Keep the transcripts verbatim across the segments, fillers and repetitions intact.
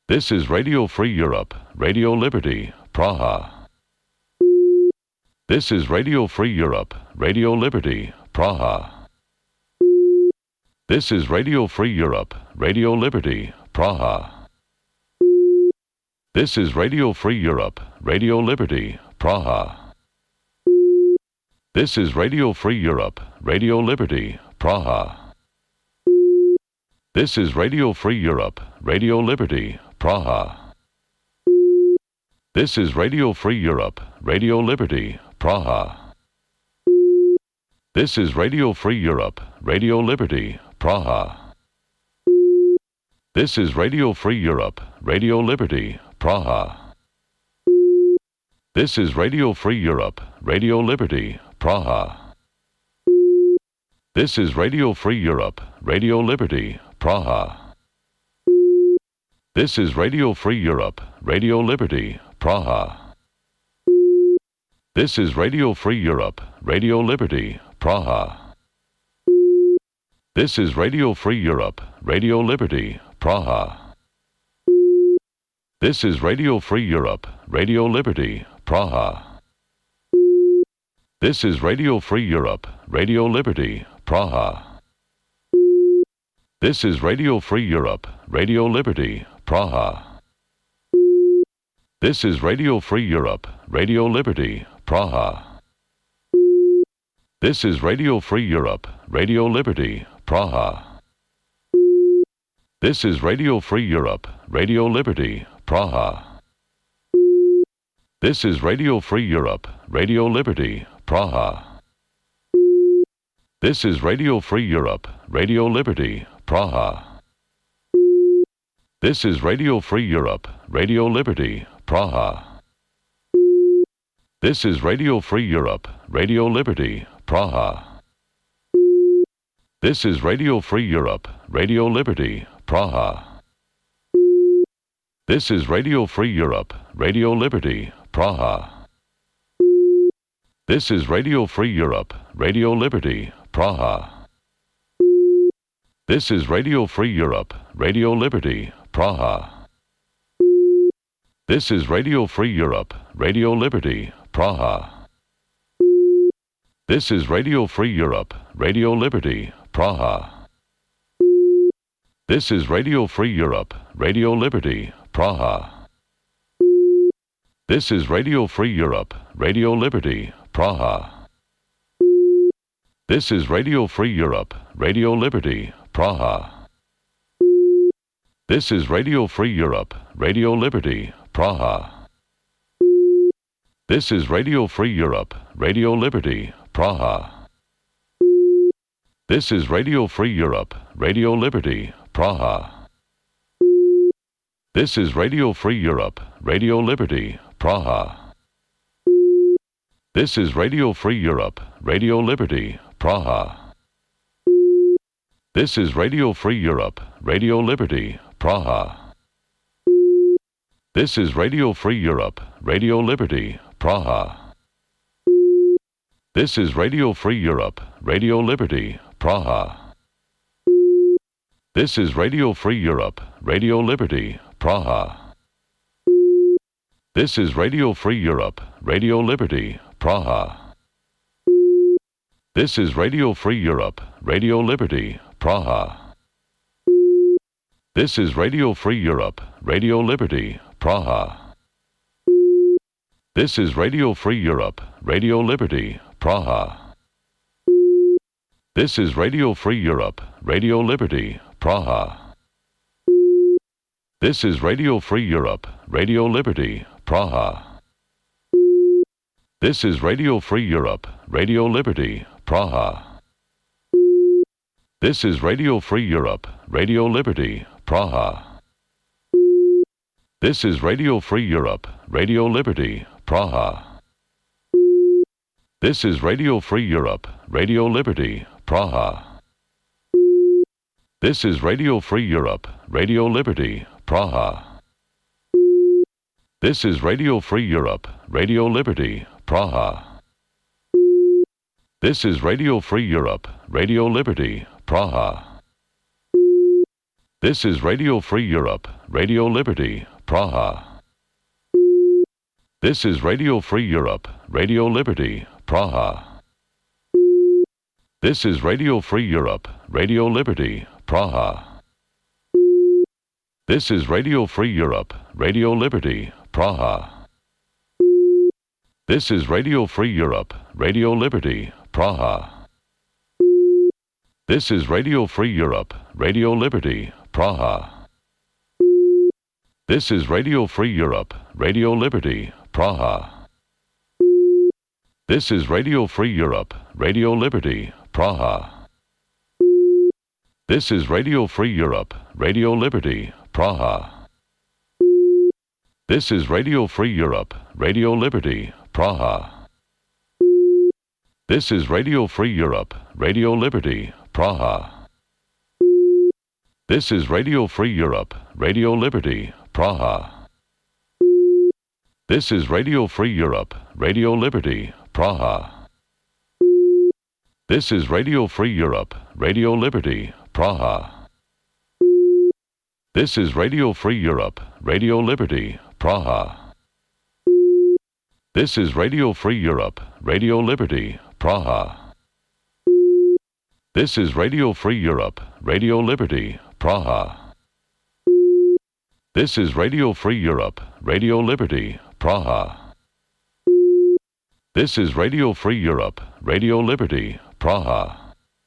This is Radio Free Europe, Radio Liberty, Praha. This is Radio Free Europe, Radio Liberty, Praha. This is Radio Free Europe, Radio Liberty, Praha. This is Radio Free Europe, Radio Liberty, Praha. This is Radio Free Europe, Radio Liberty, Praha. This is Radio Free Europe, Radio Liberty, Praha. This is Radio Free Europe, Radio Liberty, Praha. This is Radio Free Europe, Radio Liberty, Praha. This is Radio Free Europe, Radio Liberty, Praha. This is Radio Free Europe, Radio Liberty, Praha. This is Radio Free Europe, Radio Liberty, Praha. This is Radio Free Europe, Radio Liberty, Praha. This is Radio Free Europe, Radio Liberty, Praha. This is Radio Free Europe, Radio Liberty, Praha. This is Radio Free Europe, Radio Liberty, Praha. This is Radio Free Europe, Radio Liberty, Praha. This is Radio Free Europe, Radio Liberty, Praha. This is Radio Free Europe, Radio Liberty, Praha. This is Radio Free Europe, Radio Liberty, Praha. This is Radio Free Europe, Radio Liberty, Praha. This is Radio Free Europe, Radio Liberty, Praha. This is Radio Free Europe, Radio Liberty, Praha. This is Radio Free Europe, Radio Liberty, Praha. This is Radio Free Europe, Radio Liberty, Praha. This is Radio Free Europe, Radio Liberty, Praha. This is Radio Free Europe, Radio Liberty, Praha. This is Radio Free Europe, Radio Liberty, Praha. This is Radio Free Europe, Radio Liberty, Praha. This is Radio Free Europe, Radio Liberty, Praha. This is Radio Free Europe, Radio Liberty, Praha. This is Radio Free Europe, Radio Liberty, Praha. This is Radio Free Europe, Radio Liberty, Praha. This is Radio Free Europe, Radio Liberty, Praha. This is Radio Free Europe, Radio Liberty, Praha. This is Radio Free Europe, Radio Liberty, Praha. This is Radio Free Europe, Radio Liberty, Praha. This is Radio Free Europe, Radio Liberty, Praha. This is Radio Free Europe, Radio Liberty, Praha. This is Radio Free Europe, Radio Liberty, Praha. This is Radio Free Europe, Radio Liberty, Praha. This is Radio Free Europe, Radio Liberty, Praha. This is Radio Free Europe, Radio Liberty, Praha. This is Radio Free Europe, Radio Liberty, Praha. This is Radio Free Europe, Radio Liberty, Praha. This is Radio Free Europe, Radio Liberty, Praha. This is Radio Free Europe, Radio Liberty, Praha. This is Radio Free Europe, Radio Liberty, Praha. This is Radio Free Europe, Radio Liberty, Praha. This is Radio Free Europe, Radio Liberty, Praha. This is Radio Free Europe, Radio Liberty, Praha. This is Radio Free Europe, Radio Liberty, Praha. This is Radio Free Europe, Radio Liberty, Praha. This is Radio Free Europe, Radio Liberty, Praha. This is Radio Free Europe, Radio Liberty, Praha. This is Radio Free Europe, Radio Liberty, Praha. This is Radio Free Europe, Radio Liberty, Praha. This is Radio Free Europe, Radio Liberty, Praha. This is Radio Free Europe, Radio Liberty, Praha. This is Radio Free Europe, Radio Liberty, Praha. This is Radio Free Europe, Radio Liberty, Praha. This is Radio Free Europe, Radio Liberty, Praha. This is Radio Free Europe, Radio Liberty, Praha. This is Radio Free Europe, Radio Liberty, Praha. This is Radio Free Europe, Radio Liberty, Praha. This is Radio Free Europe, Radio Liberty, Praha. This is Radio Free Europe, Radio Liberty, Praha. This is Radio Free Europe, Radio Liberty, Praha. This is Radio Free Europe, Radio Liberty, Praha. This is Radio Free Europe, Radio Liberty, Praha. This is Radio Free Europe, Radio Liberty, Praha. This is Radio Free Europe, Radio Liberty, Praha. This is Radio Free Europe, Radio Liberty, Praha. This is Radio Free Europe, Radio Liberty, Praha. This is Radio Free Europe, Radio Liberty, Praha.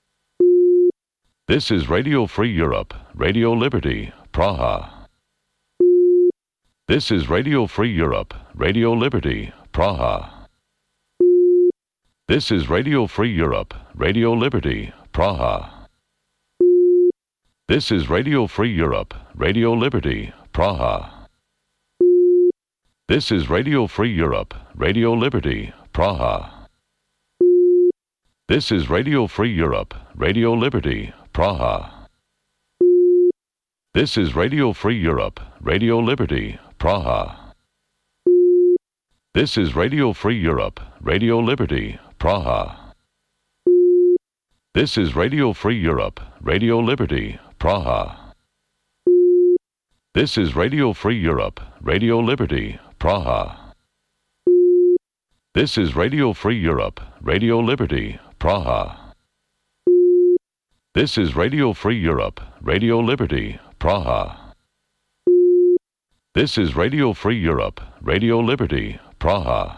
This is Radio Free Europe, Radio Liberty, Praha. This is Radio Free Europe, Radio Liberty, Praha. This is Radio Free Europe, Radio Liberty, Praha. This is Radio Free Europe, Radio Liberty, Praha. This is Radio Free Europe, Radio Liberty, Praha. This is Radio Free Europe, Radio Liberty, Praha. This is Radio Free Europe, Radio Liberty, Praha. This is Radio Free Europe, Radio Liberty, Praha. This is Radio Free Europe, Radio Liberty, Praha. This is Radio Free Europe, Radio Liberty, Praha. This is Radio Free Europe, Radio Liberty, Praha. This is Radio Free Europe, Radio Liberty, Praha. This is Radio Free Europe, Radio Liberty, Praha.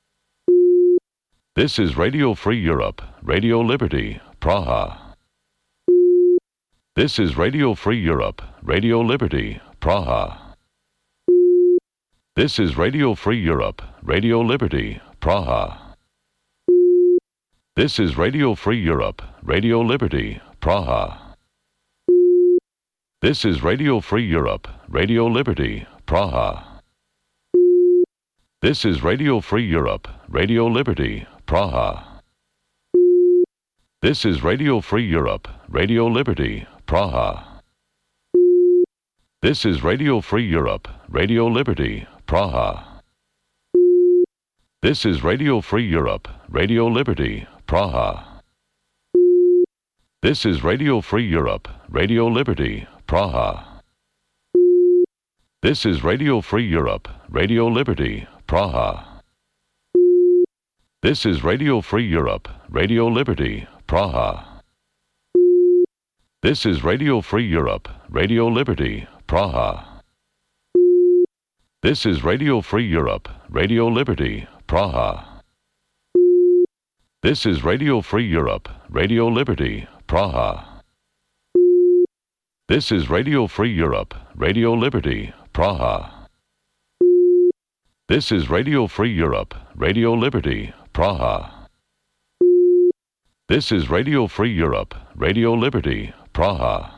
This is Radio Free Europe, Radio Liberty, Praha. This is Radio Free Europe, Radio Liberty, Praha. This is Radio Free Europe, Radio Liberty, Praha. This is Radio Free Europe, Radio Liberty, Praha. This is Radio Free Europe, Radio Liberty, Praha. This is Radio Free Europe, Radio Liberty, Praha. This is Radio Free Europe, Radio Liberty, Praha. This is Radio Free Europe, Radio Liberty, Praha. This is Radio Free Europe, Radio Liberty, Praha. This is Radio Free Europe, Radio Liberty, Praha. This is Radio Free Europe, Radio Liberty, Praha. This is Radio Free Europe, Radio Liberty, Praha. This is Radio Free Europe, Radio Liberty, Praha. This is Radio Free Europe, Radio Liberty, Praha. This is Radio Free Europe, Radio Liberty, Praha. This is Radio Free Europe, Radio Liberty, Praha. This is Radio Free Europe, Radio Liberty, Praha. This is Radio Free Europe, Radio Liberty, Praha.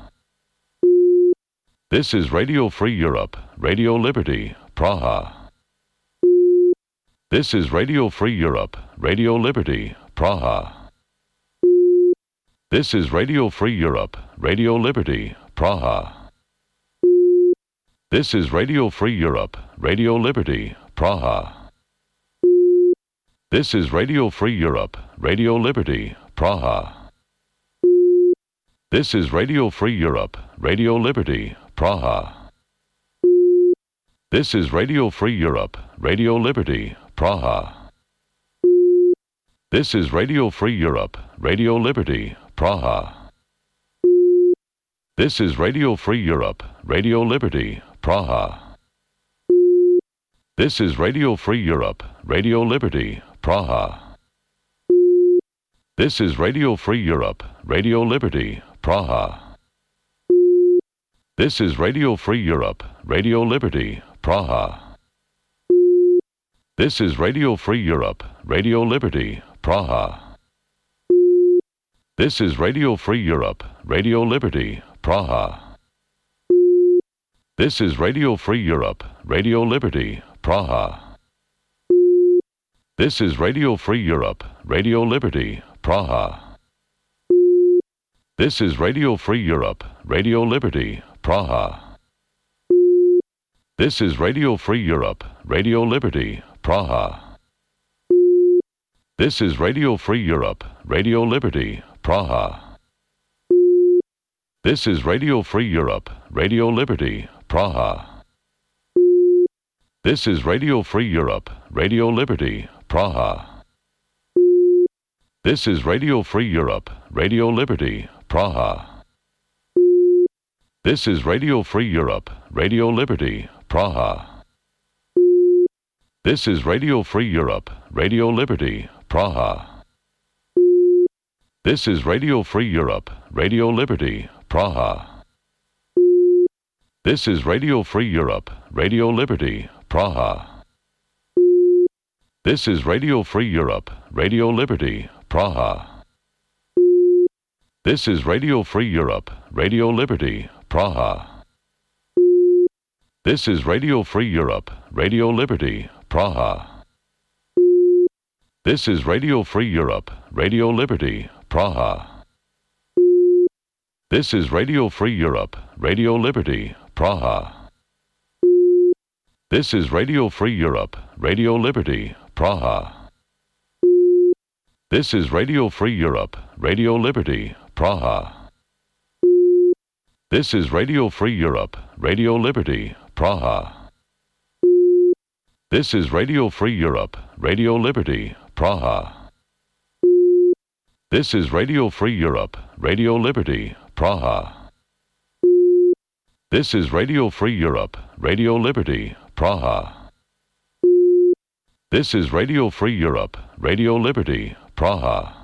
This is Radio Free Europe, Radio Liberty, Praha. This is Radio Free Europe, Radio Liberty, Praha. This is Radio Free Europe, Radio Liberty, Praha. This is Radio Free Europe, Radio Liberty, Praha. This is Radio Free Europe, Radio Liberty, Praha. This is Radio Free Europe, Radio Liberty, Praha. This is Radio Free Europe, Radio Liberty, Praha. This is Radio Free Europe, Radio Liberty, Praha. This is Radio Free Europe, Radio Liberty, Praha. This is Radio Free Europe, Radio Liberty, Praha. This is Radio Free Europe, Radio Liberty, Praha. This is Radio Free Europe, Radio Liberty, Praha. This is Radio Free Europe, Radio Liberty, Praha. This is Radio Free Europe, Radio Liberty, Praha. This is Radio Free Europe, Radio Liberty, Praha. This is Radio Free Europe, Radio Liberty, Praha. This is Radio Free Europe, Radio Liberty, Praha. This is Radio Free Europe, Radio Liberty, Praha. This is Radio Free Europe, Radio Liberty, Praha. This is Radio Free Europe, Radio Liberty, Praha. This is Radio Free Europe, Radio Liberty, Praha. This is Radio Free Europe, Radio Liberty, Praha. This is Radio Free Europe, Radio Liberty, Praha. This is Radio Free Europe, Radio Liberty, Praha. This is Radio Free Europe, Radio Liberty, Praha. This is Radio Free Europe, Radio Liberty, Praha. This is Radio Free Europe, Radio Liberty, Praha. This is Radio Free Europe, Radio Liberty, Praha. This is Radio Free Europe, Radio Liberty, Praha. This is Radio Free Europe, Radio Liberty, Praha. This is Radio Free Europe, Radio Liberty, Praha. This is Radio Free Europe, Radio Liberty, Praha. This is Radio Free Europe, Radio Liberty, Praha. This is Radio Free Europe, Radio Liberty, Praha. This is Radio Free Europe, Radio Liberty, Praha. This is Radio Free Europe, Radio Liberty, Praha. This is Radio Free Europe, Radio Liberty, Praha. This is Radio Free Europe, Radio Liberty, Praha.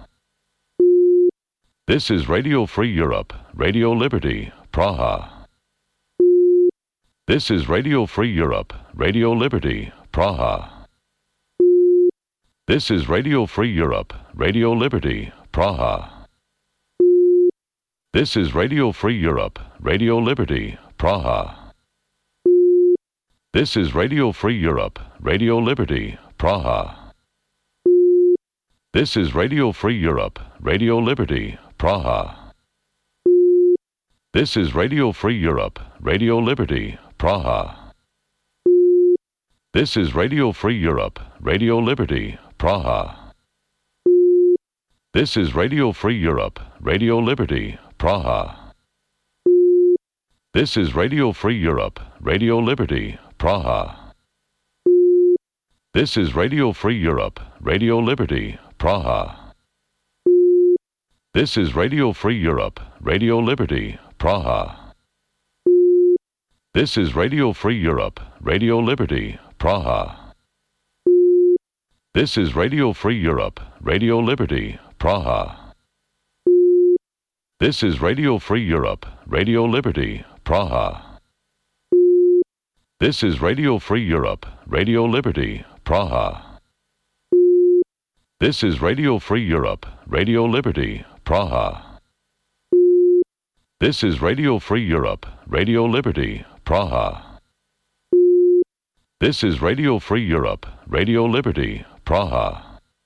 This is Radio Free Europe, Radio Liberty, Praha. This is Radio Free Europe, Radio Liberty, Praha. This is Radio Free Europe, Radio Liberty, Praha. This is Radio Free Europe, Radio Liberty, Praha. This is Radio Free Europe, Radio Liberty, Praha. This is Radio Free Europe, Radio Liberty, Praha. This is Radio Free Europe, Radio Liberty, Praha. This is Radio Free Europe, Radio Liberty, Praha. This is Radio Free Europe, Radio Liberty, Praha. This is Radio Free Europe, Radio Liberty, Praha. This is Radio Free Europe, Radio Liberty, Praha. This is Radio Free Europe, Radio Liberty, Praha. This is Radio Free Europe, Radio Liberty, Praha. This is Radio Free Europe, Radio Liberty, Praha. This is Radio Free Europe, Radio Liberty, Praha. This is Radio Free Europe, Radio Liberty, Praha. This is Radio Free Europe, Radio Liberty, Praha. This is Radio Free Europe, Radio Liberty, Praha. This is Radio Free Europe, Radio Liberty, Praha.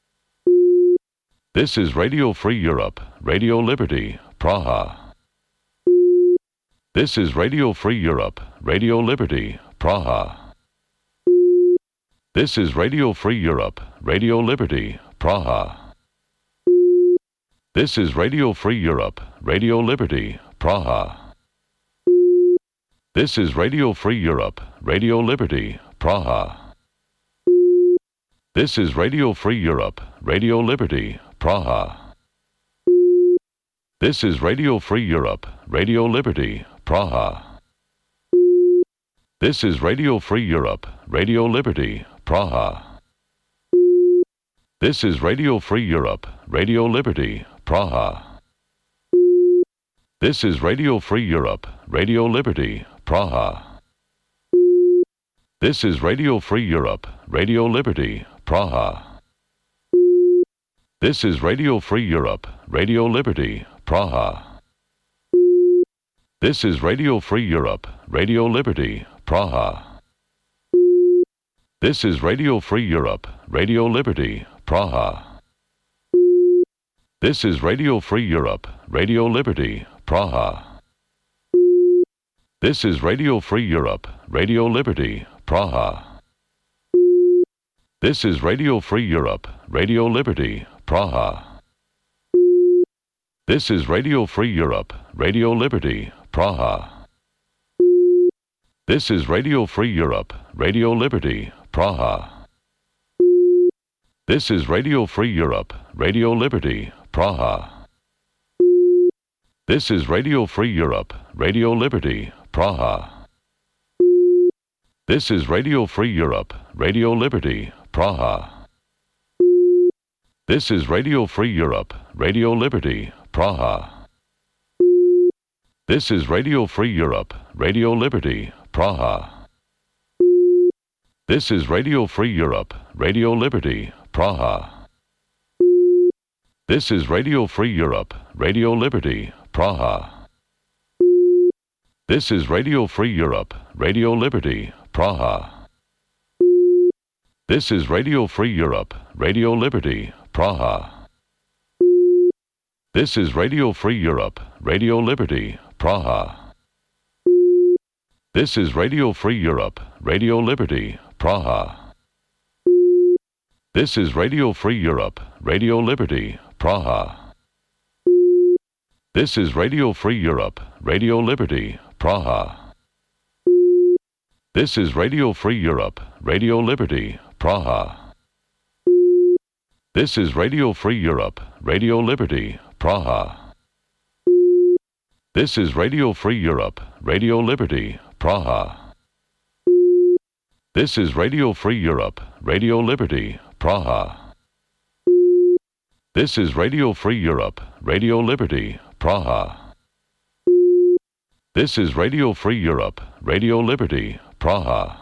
This is Radio Free Europe, Radio Liberty, Praha. This is Radio Free Europe, Radio Liberty, Praha. This is Radio Free Europe, Radio Liberty, Praha. This is Radio Free Europe, Radio Liberty, Praha. This is Radio Free Europe, Radio Liberty, Praha. This is Radio Free Europe, Radio Liberty, Praha. This is Radio Free Europe, Radio Liberty, Praha. This is Radio Free Europe, Radio Liberty, Praha. This is Radio Free Europe, Radio Liberty, Praha. This is Radio Free Europe, Radio Liberty, Praha. This is Radio Free Europe, Radio Liberty, Praha. This is Radio Free Europe, Radio Liberty, Praha. This is Radio Free Europe, Radio Liberty, Praha. This is Radio Free Europe, Radio Liberty, Praha. This is Radio Free Europe, Radio Liberty, Praha. This is Radio Free Europe, Radio Liberty, Praha. This is Radio Free Europe, Radio Liberty, Praha. This is Radio Free Europe, Radio Liberty, Praha. This is Radio Free Europe, Radio Liberty, Praha. This is Radio Free Europe, Radio Liberty, Praha. This is Radio Free Europe, Radio Liberty, Praha. This is Radio Free Europe, Radio Liberty, Praha. This is Radio Free Europe, Radio Liberty, Praha. This is Radio Free Europe, Radio Liberty, Praha. This is Radio Free Europe, Radio Liberty, Praha. This is Radio Free Europe, Radio Liberty, Praha. This is Radio Free Europe, Radio Liberty, Praha. This is Radio Free Europe, Radio Liberty, Praha. This is Radio Free Europe, Radio Liberty, Praha. This is Radio Free Europe, Radio Liberty, Praha. This is Radio Free Europe, Radio Liberty, Praha. This is Radio Free Europe, Radio Liberty, Praha. This is Radio Free Europe, Radio Liberty, Praha. This is Radio Free Europe, Radio Liberty, Praha. This is Radio Free Europe, Radio Liberty, Praha. This is Radio Free Europe, Radio Liberty, Praha. This is Radio Free Europe, Radio Liberty, Praha. This is Radio Free Europe, Radio Liberty, Praha.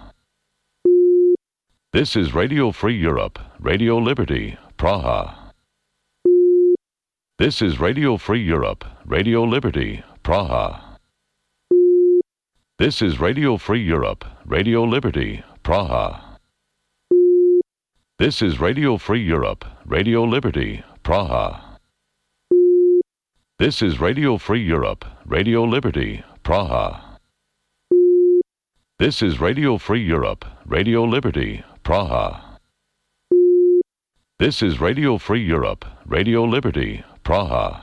This is Radio Free Europe, Radio Liberty, Praha. This is Radio Free Europe, Radio Liberty, Praha. This is Radio Free Europe, Radio Liberty, Praha. This is Radio Free Europe, Radio Liberty, Praha. This is Radio Free Europe, Radio Liberty, Praha. This is Radio Free Europe, Radio Liberty, Praha. This is Radio Free Europe, Radio Liberty, Praha.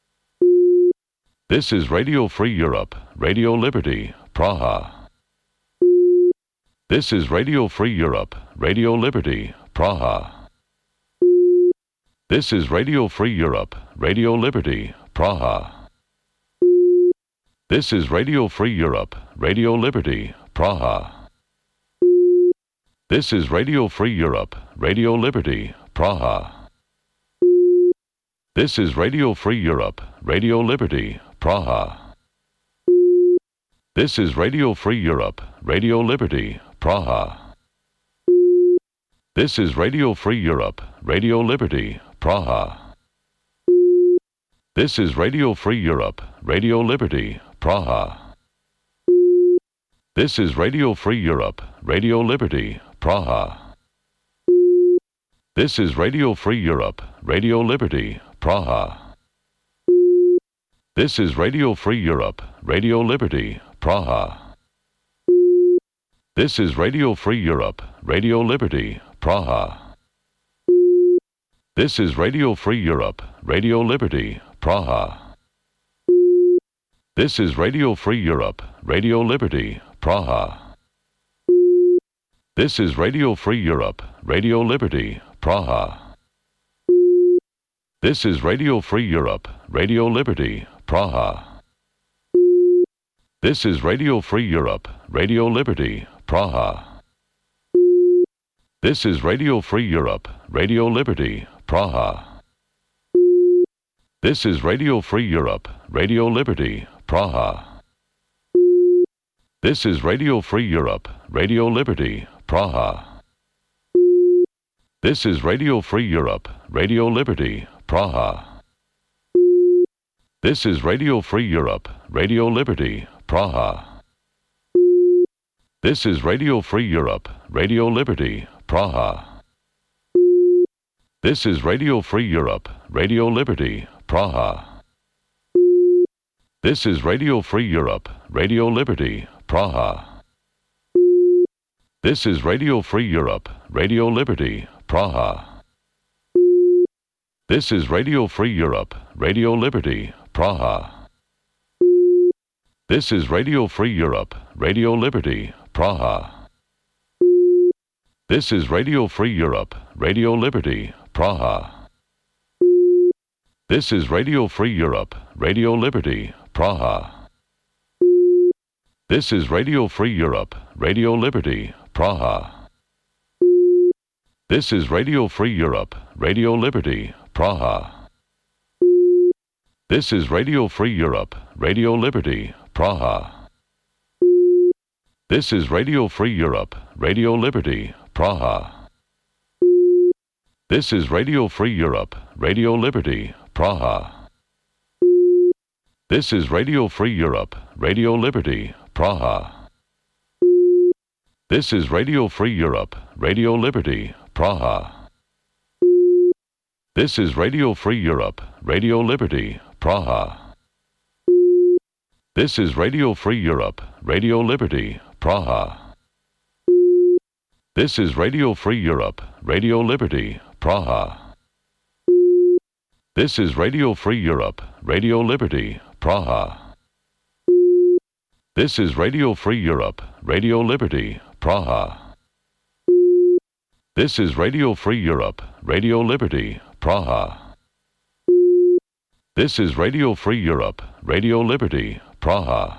This is Radio Free Europe, Radio Liberty, Praha. This is Radio Free Europe, Radio Liberty, Praha. This is Radio Free Europe, Radio Liberty, Praha. This is Radio Free Europe, Radio Liberty, Praha. This is Radio Free Europe, Radio Liberty, Praha. This is Radio Free Europe, Radio Liberty, Praha. This is Radio Free Europe, Radio Liberty, Praha. This is Radio Free Europe, Radio Liberty, Praha. This is Radio Free Europe, Radio Liberty, Praha. This is Radio Free Europe, Radio Liberty, Praha. This is Radio Free Europe, Radio Liberty, Praha. This is Radio Free Europe, Radio Liberty, Praha. This is Radio Free Europe, Radio Liberty, Praha. This is Radio Free Europe, Radio Liberty, Praha. This is Radio Free Europe, Radio Liberty, Praha. This is Radio Free Europe, Radio Liberty, Praha. This is Radio Free Europe, Radio Liberty, Praha. This is Radio Free Europe, Radio Liberty, Praha. This is Radio Free Europe, Radio Liberty, Praha. This is Radio Free Europe, Radio Liberty, Praha. This is Radio Free Europe, Radio Liberty, Praha. This is Radio Free Europe, Radio Liberty, Praha. This is Radio Free Europe, Radio Liberty, Praha. This is Radio Free Europe, Radio Liberty, Praha. This is Radio Free Europe, Radio Liberty, Praha. This is Radio Free Europe, Radio Liberty, Praha. This is Radio Free Europe, Radio Liberty, Praha. This is Radio Free Europe, Radio Liberty, Praha. This is Radio Free Europe, Radio Liberty, Praha. This is Radio Free Europe, Radio Liberty, Praha. This is Radio Free Europe, Radio Liberty, Praha. This is Radio Free Europe, Radio Liberty, Praha. This is Radio Free Europe, Radio Liberty, Praha. This is Radio Free Europe, Radio Liberty, Praha. This is Radio Free Europe, Radio Liberty, Praha. This is Radio Free Europe, Radio Liberty, Praha. This is Radio Free Europe, Radio Liberty, Praha. This is Radio Free Europe, Radio Liberty, Praha. This is Radio Free Europe, Radio Liberty, Praha. This is Radio Free Europe, Radio Liberty, Praha. This is Radio Free Europe, Radio Liberty, Praha. This is Radio Free Europe, Radio Liberty, Praha. This is Radio Free Europe, Radio Liberty, Praha. This is Radio Free Europe, Radio Liberty, Praha. This is Radio Free Europe, Radio Liberty, Praha.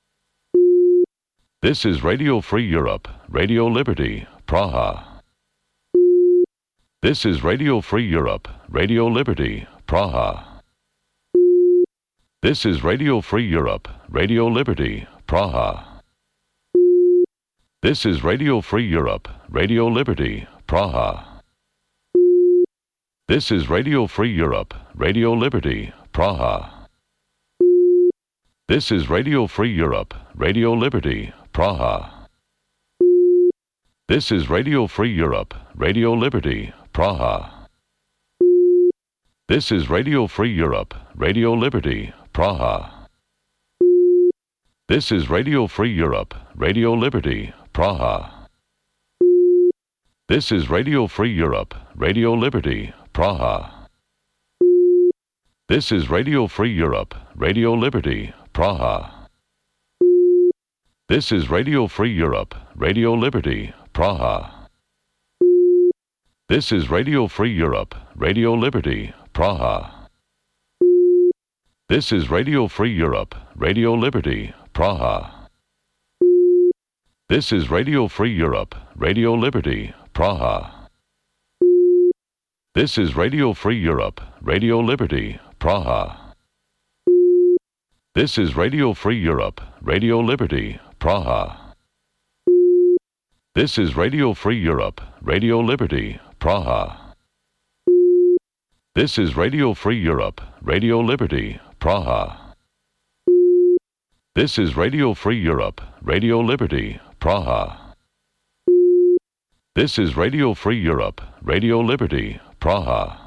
This is Radio Free Europe, Radio Liberty, Praha. This is Radio Free Europe, Radio Liberty, Praha. This is Radio Free Europe, Radio Liberty, Praha. This is Radio Free Europe, Radio Liberty, Praha. This is Radio Free Europe, Radio Liberty, Praha. This is Radio Free Europe, Radio Liberty, Praha. This is Radio Free Europe, Radio Liberty, Praha. This is Radio Free Europe, Radio Liberty, Praha. This is Radio Free Europe, Radio Liberty, Praha. This is Radio Free Europe, Radio Liberty, Praha. This is Radio Free Europe, Radio Liberty, Praha. This is Radio Free Europe, Radio Liberty, Praha. This is Radio Free Europe, Radio Liberty, Praha. This is Radio Free Europe, Radio Liberty, Praha. This is Radio Free Europe, Radio Liberty, Praha. This is Radio Free Europe, Radio Liberty, Praha. This is Radio Free Europe, Radio Liberty, Praha. This is Radio Free Europe, Radio Liberty, Praha. This is Radio Free Europe, Radio Liberty, Praha. This is Radio Free Europe, Radio Liberty, Praha. This is Radio Free Europe, Radio Liberty, Praha.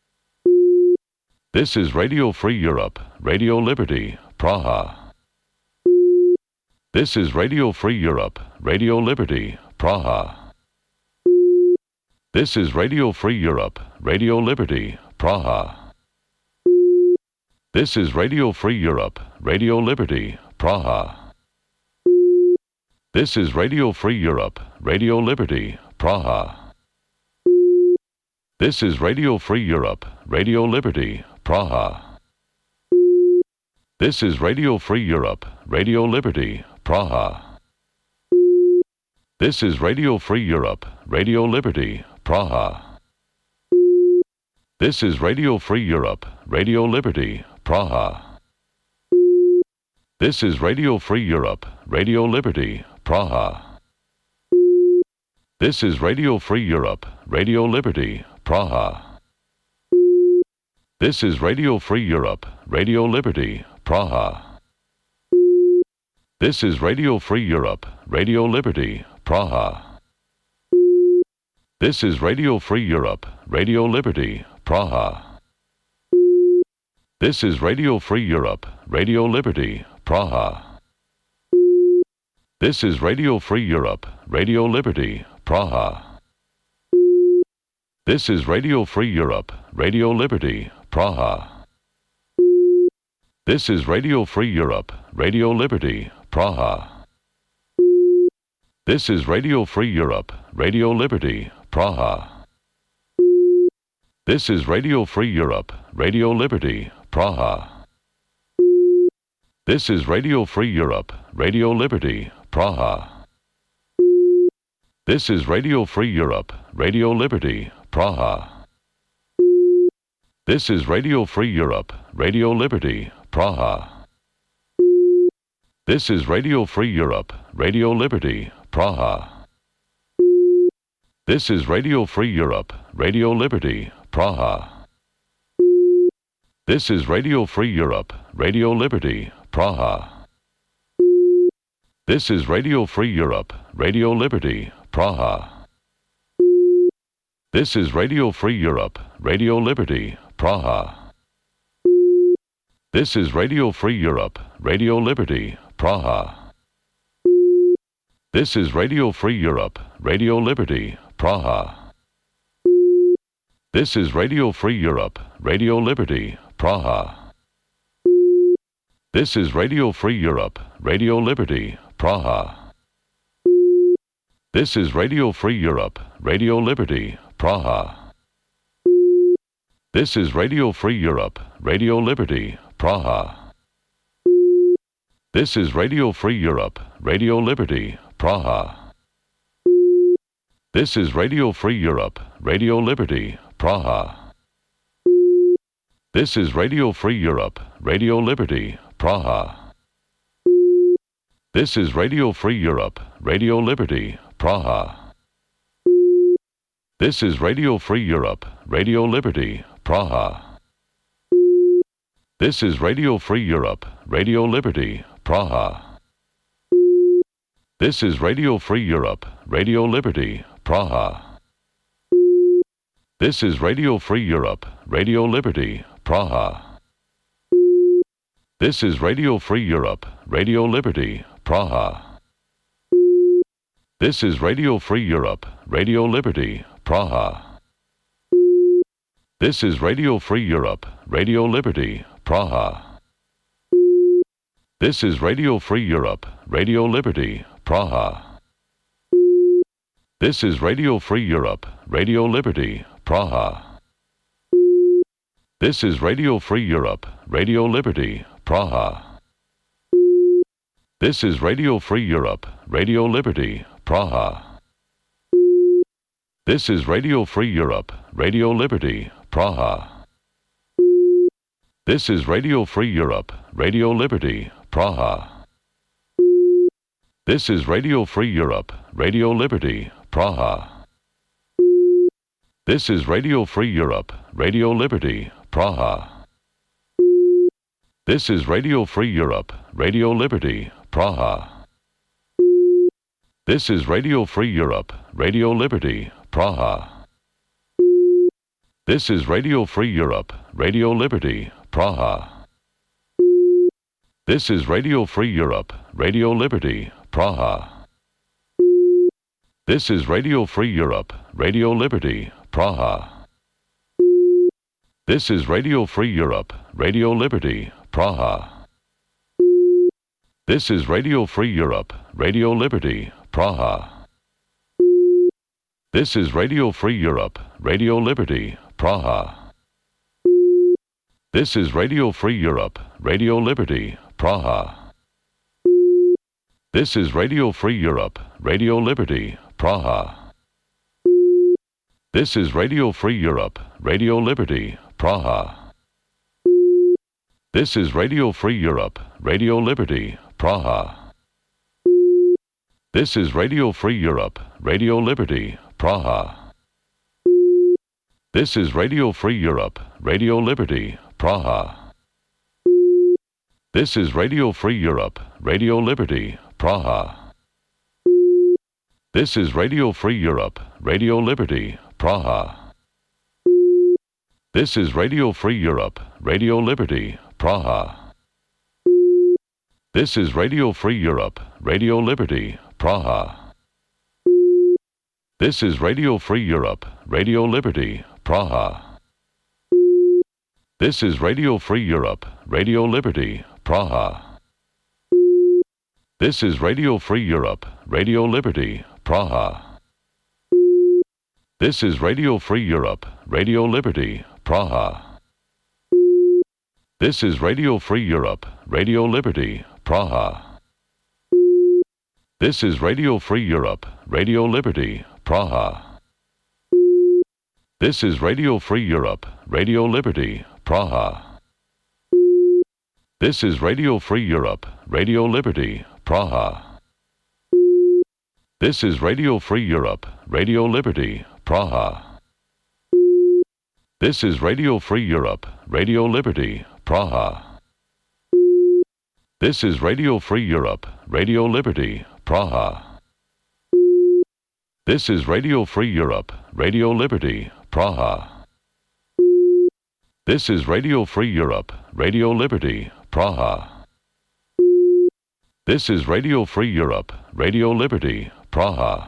This is Radio Free Europe, Radio Liberty, Praha. This is Radio Free Europe, Radio Liberty, Praha. This is Radio Free Europe, Radio Liberty, Praha. This is Radio Free Europe, Radio Liberty, Praha. This is Radio Free Europe, Radio Liberty, Praha. This is Radio Free Europe, Radio Liberty, Praha. This is Radio Free Europe, Radio Liberty, Praha. This is Radio Free Europe, Radio Liberty, Praha. This is Radio Free Europe, Radio Liberty, Praha. This is Radio Free Europe, Radio Liberty, Praha. This is Radio Free Europe, Radio Liberty, Praha. This is Radio Free Europe, Radio Liberty, Praha. This is Radio Free Europe, Radio Liberty, Praha. This is Radio Free Europe, Radio Liberty, Praha. This is Radio Free Europe, Radio Liberty, Praha. This is Radio Free Europe, Radio Liberty, Praha. This is Radio Free Europe, Radio Liberty, Praha. This is Radio Free Europe, Radio Liberty, Praha. This is Radio Free Europe, Radio Liberty, Praha. This is Radio Free Europe, Radio Liberty, Praha. This is Radio Free Europe, Radio Liberty, Praha. This is Radio Free Europe, Radio Liberty, Praha. This is Radio Free Europe, Radio Liberty, Praha. This is Radio Free Europe, Radio Liberty, Praha. This is Radio Free Europe, Radio Liberty, Praha. This is Radio Free Europe, Radio Liberty, Praha. This is Radio Free Europe, Radio Liberty, Praha. This is Radio Free Europe, Radio Liberty, Praha. This is Radio Free Europe, Radio Liberty, Praha. This is Radio Free Europe, Radio Liberty, Praha. This is Radio Free Europe, Radio Liberty, Praha. This is Radio Free Europe, Radio Liberty, Praha. This is Radio Free Europe, Radio Liberty, Praha. This is Radio Free Europe, Radio Liberty, Praha. This is Radio Free Europe, Radio Liberty, Praha. This is Radio Free Europe, Radio Liberty, Praha. This is Radio Free Europe, Radio Liberty, Praha. This is Radio Free Europe, Radio Liberty, Praha. This is Radio Free Europe, Radio Liberty, Praha. This is Radio Free Europe, Radio Liberty, Praha. This is Radio Free Europe, Radio Liberty, Praha. This is Radio Free Europe, Radio Liberty, Praha. This is Radio Free Europe, Radio Liberty, Praha. This is Radio Free Europe, Radio Liberty, Praha. This is Radio Free Europe, Radio Liberty, Praha. This is Radio Free Europe, Radio Liberty, Praha. This is Radio Free Europe, Radio Liberty, Praha. This is Radio Free Europe, Radio Liberty, Praha. This is Radio Free Europe, Radio Liberty, Praha. This is Radio Free Europe, Radio Liberty, Praha. This is Radio Free Europe, Radio Liberty, Praha. This is Radio Free Europe, Radio Liberty, Praha. This is Radio Free Europe, Radio Liberty, Praha. This is Radio Free Europe, Radio Liberty, Praha. This is Radio Free Europe, Radio Liberty, Praha. This is Radio Free Europe, Radio Liberty, Praha. This is Radio Free Europe, Radio Liberty, Praha. This is Radio Free Europe, Radio Liberty, Praha. This is Radio Free Europe, Radio Liberty, Praha. This is Radio Free Europe, Radio Liberty, Praha. This is Radio Free Europe, Radio Liberty, Praha. This is Radio Free Europe, Radio Liberty, Praha. This is Radio Free Europe, Radio Liberty, Praha. This is Radio Free Europe, Radio Liberty, Praha. This is Radio Free Europe, Radio Liberty, Praha. This is Radio Free Europe, Radio Liberty, Praha. This is Radio Free Europe, Radio Liberty, Praha. This is Radio Free Europe, Radio Liberty, Praha. This is Radio Free Europe, Radio Liberty, Praha. This is Radio Free Europe, Radio Liberty, Praha. This is Radio Free Europe, Radio Liberty, Praha. This is Radio Free Europe, Radio Liberty, Praha. This is Radio Free Europe, Radio Liberty, Praha. This is Radio Free Europe, Radio Liberty, Praha. This is Radio Free Europe, Radio Liberty, Praha. This is Radio Free Europe, Radio Liberty, Praha. This is Radio Free Europe, Radio Liberty, Praha. This is Radio Free Europe, Radio Liberty, Praha. This is Radio Free Europe, Radio Liberty, Praha. This is Radio Free Europe, Radio Liberty, Praha. This is Radio Free Europe, Radio Liberty, Praha. This is Radio Free Europe, Radio Liberty, Praha. This is Radio Free Europe, Radio Liberty, Praha. This is Radio Free Europe, Radio Liberty, Praha. This is Radio Free Europe, Radio Liberty, Praha.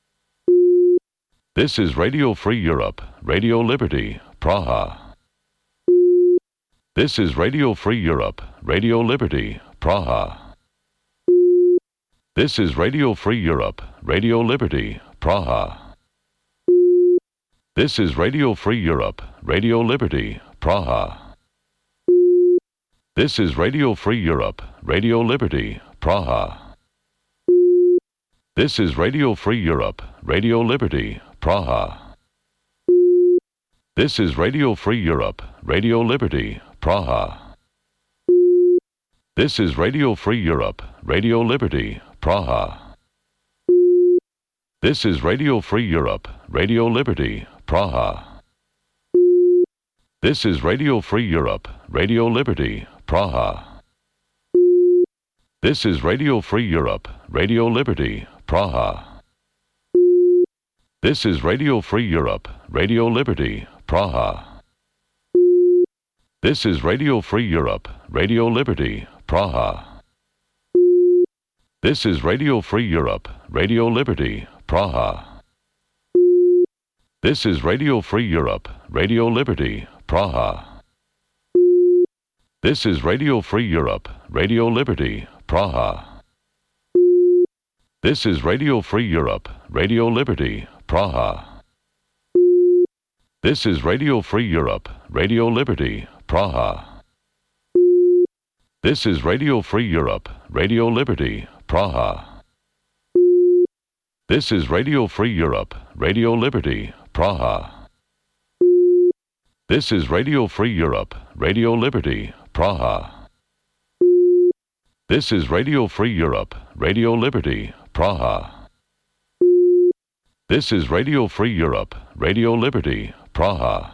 This is Radio Free Europe, Radio Liberty, Praha. This is Radio Free Europe, Radio Liberty, Praha. This is Radio Free Europe, Radio Liberty, Praha. This is Radio Free Europe, Radio Liberty, Praha. This is Radio Free Europe, Radio Liberty, Praha. This is Radio Free Europe, Radio Liberty, Praha. This is Radio Free Europe, Radio Liberty, Praha. This is Radio Free Europe, Radio Liberty, Praha. This is Radio Free Europe, Radio Liberty, Praha. This is Radio Free Europe, Radio Liberty, Praha. This is Radio Free Europe, Radio Liberty, Praha. This is Radio Free Europe, Radio Liberty, Praha. This is Radio Free Europe, Radio Liberty, Praha. This is Radio Free Europe, Radio Liberty, Praha. This is Radio Free Europe, Radio Liberty, Praha. This is Radio Free Europe, Radio Liberty, Praha. This is Radio Free Europe, Radio Liberty, Praha. This is Radio Free Europe, Radio Liberty, Praha. This is Radio Free Europe, Radio Liberty, Praha. This is Radio Free Europe, Radio Liberty, Praha. This is Radio Free Europe, Radio Liberty, Praha. This is Radio Free Europe, Radio Liberty, Praha. This is Radio Free Europe, Radio Liberty, Praha.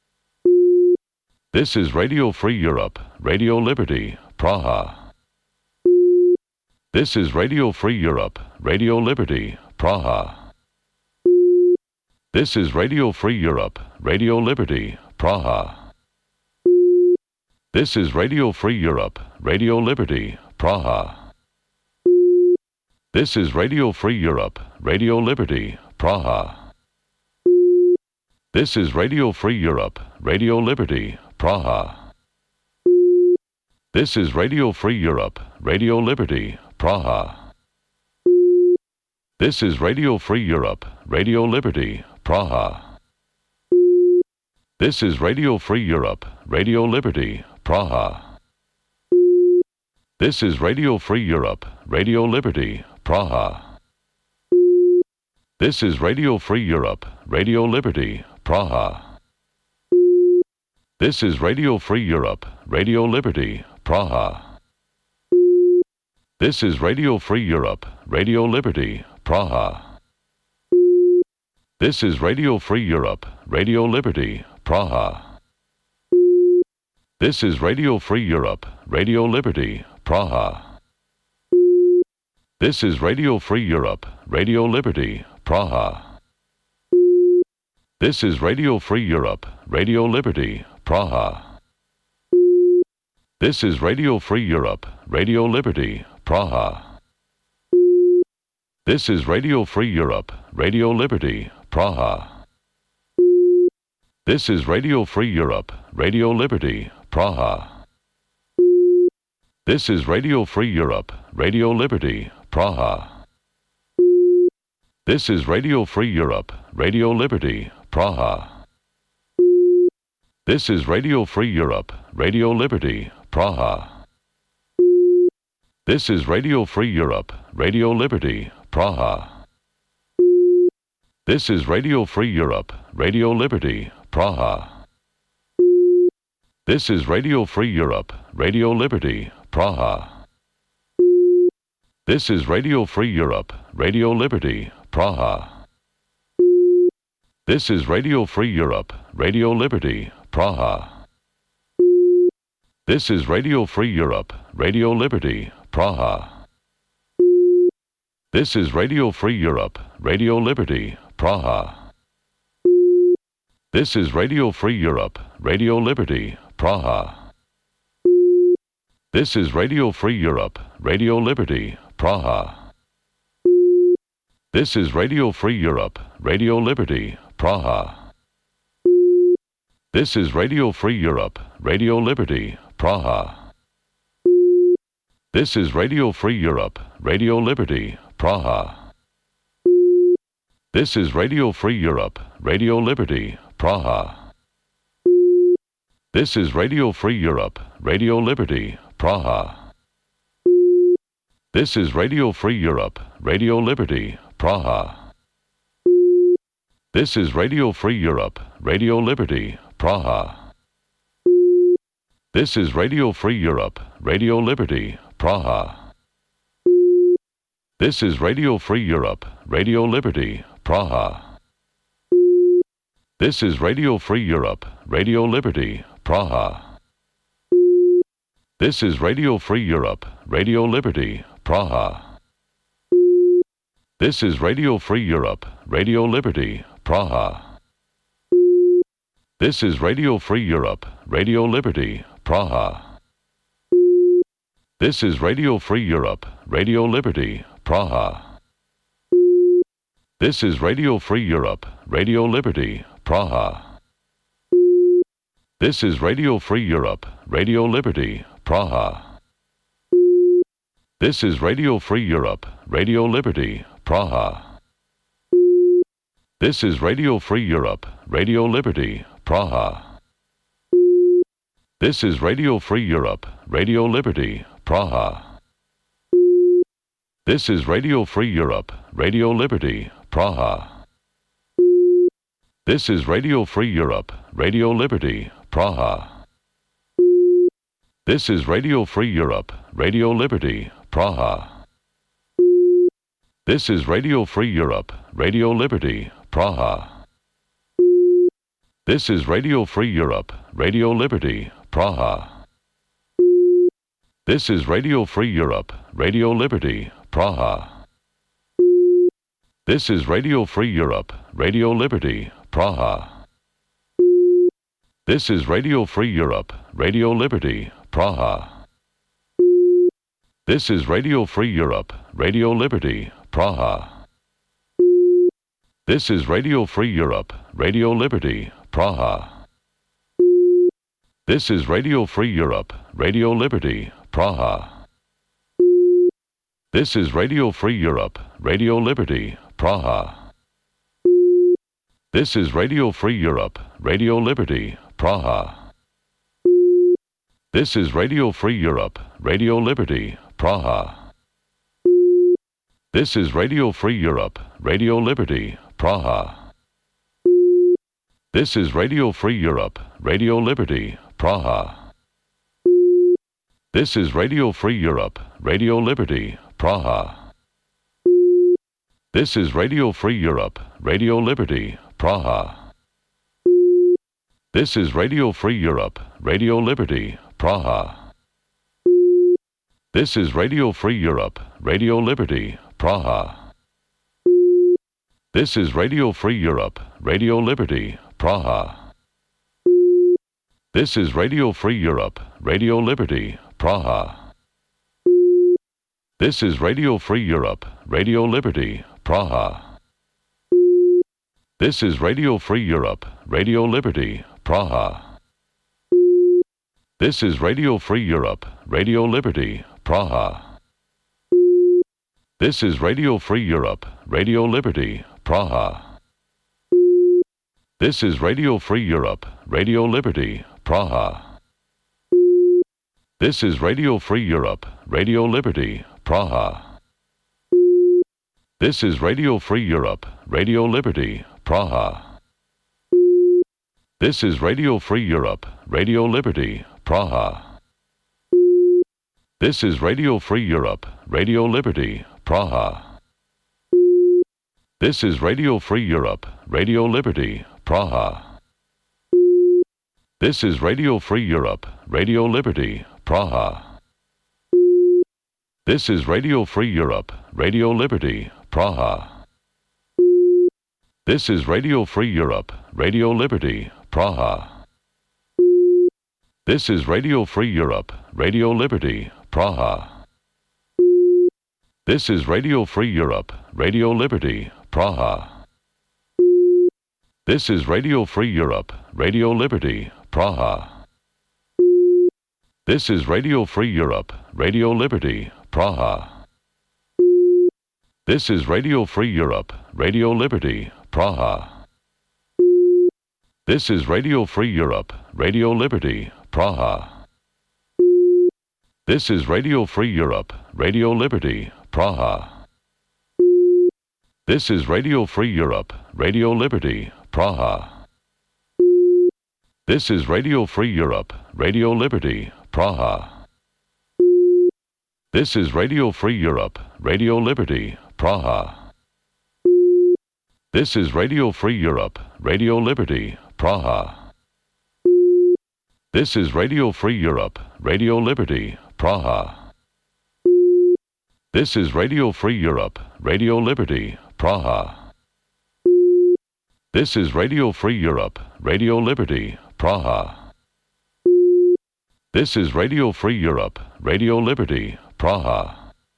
This is Radio Free Europe, Radio Liberty, Praha. This is Radio Free Europe, Radio Liberty, Praha. This is Radio Free Europe, Radio Liberty, Praha. This is Radio Free Europe, Radio Liberty, Praha. This is Radio Free Europe, Radio Liberty, Praha. This is Radio Free Europe, Radio Liberty, Praha. This is Radio Free Europe, Radio Liberty, Praha. This is Radio Free Europe, Radio Liberty, Praha. This is Radio Free Europe, Radio Liberty, Praha. This is Radio Free Europe, Radio Liberty, Praha. This is Radio Free Europe, Radio Liberty, Praha. This is Radio Free Europe, Radio Liberty, Praha. This is Radio Free Europe, Radio Liberty, Praha. This is Radio Free Europe, Radio Liberty, Praha. This is Radio Free Europe, Radio Liberty, Praha. This is Radio Free Europe, Radio Liberty, Praha. This is Radio Free Europe, Radio Liberty, Praha. This is Radio Free Europe, Radio Liberty, Praha. This is Radio Free Europe, Radio Liberty, Praha. This is Radio Free Europe, Radio Liberty, Praha. This is Radio Free Europe, Radio Liberty, Praha. This is Radio Free Europe, Radio Liberty, Praha. This is Radio Free Europe, Radio Liberty, Praha. This is Radio Free Europe, Radio Liberty, Praha. This is Radio Free Europe, Radio Liberty, Praha. This is Radio Free Europe, Radio Liberty, Praha. This is Radio Free Europe, Radio Liberty, Praha. This is Radio Free Europe, Radio Liberty, Praha. This is Radio Free Europe, Radio Liberty, Praha. This is Radio Free Europe, Radio Liberty, Praha. This is Radio Free Europe, Radio Liberty, Praha. This is Radio Free Europe, Radio Liberty, Praha. This is Radio Free Europe, Radio Liberty, Praha. This is Radio Free Europe, Radio Liberty, Praha. This is Radio Free Europe, Radio Liberty, Praha. This is Radio Free Europe, Radio Liberty, Praha. This is Radio Free Europe, Radio Liberty, Praha. This is Radio Free Europe, Radio Liberty, Praha. This is Radio Free Europe, Radio Liberty, Praha. This is Radio Free Europe, Radio Liberty, Praha. This is Radio Free Europe, Radio Liberty, Praha. This is Radio Free Europe, Radio Liberty, Praha. This is Radio Free Europe, Radio Liberty, Praha. This is Radio Free Europe, Radio Liberty, Praha. This is Radio Free Europe, Radio Liberty, Praha. This is Radio Free Europe, Radio Liberty, Praha. This is Radio Free Europe, Radio Liberty, Praha. This is Radio Free Europe, Radio Liberty, Praha. This is Radio Free Europe, Radio Liberty, Praha. This is Radio Free Europe, Radio Liberty, Praha. This is Radio Free Europe, Radio Liberty, Praha. This is Radio Free Europe, Radio Liberty, Praha. This is Radio Free Europe, Radio Liberty, Praha. This is Radio Free Europe, Radio Liberty, Praha. This is Radio Free Europe, Radio Liberty, Praha. This is Radio Free Europe, Radio Liberty, Praha. This is Radio Free Europe, Radio Liberty, Praha. This is Radio Free Europe, Radio Liberty, Praha. This is Radio Free Europe, Radio Liberty, Praha. This is Radio Free Europe, Radio Liberty, Praha. This is Radio Free Europe, Radio Liberty, Praha. This is Radio Free Europe, Radio Liberty, Praha. This is Radio Free Europe, Radio Liberty, Praha. This is Radio Free Europe, Radio Liberty, Praha. This is Radio Free Europe, Radio Liberty, Praha. This is Radio Free Europe, Radio Liberty, Praha. This is Radio Free Europe, Radio Liberty, Praha. This is Radio Free Europe, Radio Liberty, Praha. This is Radio Free Europe, Radio Liberty, Praha. This is Radio Free Europe, Radio Liberty, Praha. This is Radio Free Europe, Radio Liberty, Praha. This is Radio Free Europe, Radio Liberty, Praha. This is Radio Free Europe, Radio Liberty, Praha. This is Radio Free Europe, Radio Liberty, Praha. This is Radio Free Europe, Radio Liberty, Praha. This is Radio Free Europe, Radio Liberty, Praha. This is Radio Free Europe, Radio Liberty, Praha. This is Radio Free Europe, Radio Liberty, Praha. This is Radio Free Europe, Radio Liberty, Praha. This is Radio Free Europe, Radio Liberty, Praha. This is Radio Free Europe, Radio Liberty, Praha. This is Radio Free Europe, Radio Liberty, Praha. This is Radio Free Europe, Radio Liberty, Praha. This is Radio Free Europe, Radio Liberty, Praha. This is Radio Free Europe, Radio Liberty, Praha. This is Radio Free Europe, Radio Liberty, Praha. This is Radio Free Europe, Radio Liberty, Praha. This is Radio Free Europe, Radio Liberty, Praha. This is Radio Free Europe, Radio Liberty, Praha. This is Radio Free Europe, Radio Liberty, Praha. This is Radio Free Europe, Radio Liberty, Praha. This is Radio Free Europe, Radio Liberty, Praha. This is Radio Free Europe, Radio Liberty, Praha. This is Radio Free Europe, Radio Liberty, Praha. This is Radio Free Europe, Radio Liberty, Praha. This is Radio Free Europe, Radio Liberty, Praha. This is Radio Free Europe, Radio Liberty, Praha. This is Radio Free Europe, Radio Liberty, Praha. This is Radio Free Europe, Radio Liberty, Praha. This is Radio Free Europe, Radio Liberty, Praha. This is Radio Free Europe, Radio Liberty, Praha.